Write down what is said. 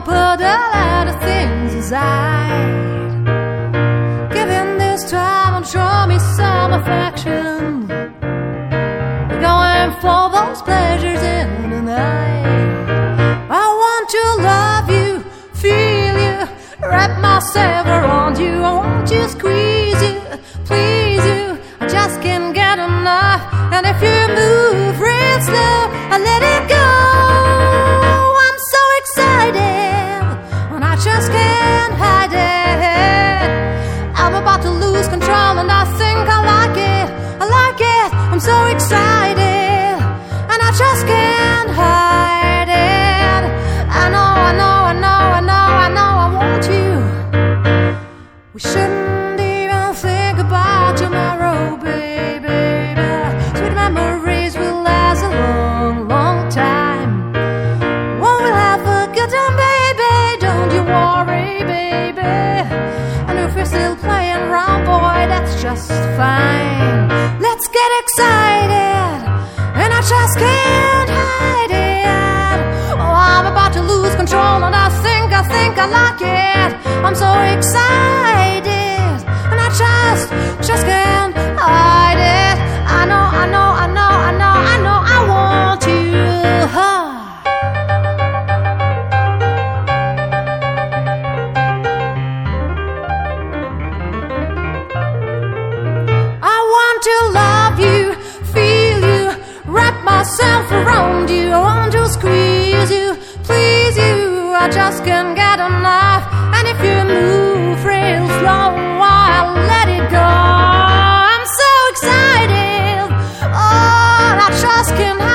put a lot of things aside. Give him this time and show me some affection. We're going for those pleasures in the night. I want to love you, feel you, wrap myself around you. I want to squeeze you, please you. I just can't get enough. And if you move real slow, I let it go. I'm so excited, and I just can't hide it. I'm about to lose control, and I think I like it. I like it. I'm so excited, and I just can't hide it. I know, I know, I know, I know, I know I want you. We shouldn't even think about tomorrow, baby. Sweet memories will last a long, long time. Won't we have a good time, baby? Don't you worry, baby. And if we're still playing around, boy, that's just fine. Let's get excited, and I just can't hide it. Oh, I'm about to lose control, and I think I like it. I'm so excited, and I just can't hide it. I know, I know, I know, I know, I know I want you. I want to love you, feel you, wrap myself around you. I want to squeeze you, please you. I just can't get enough. And if you move real slow, I'll let it go. I'm so excited, oh, I just can't